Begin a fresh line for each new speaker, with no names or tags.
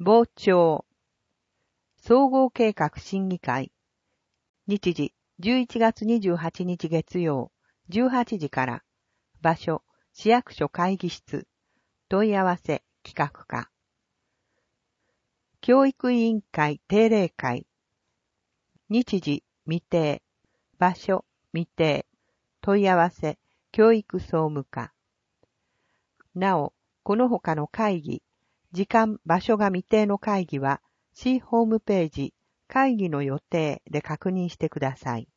傍聴。総合計画審議会。日時11月28日月曜18時から。場所市役所会議室。問い合わせ企画課。教育委員会定例会。日時未定。場所未定。問い合わせ教育総務課。なお、この他の会議、時間・場所が未定の会議は、市ホームページ、会議の予定で確認してください。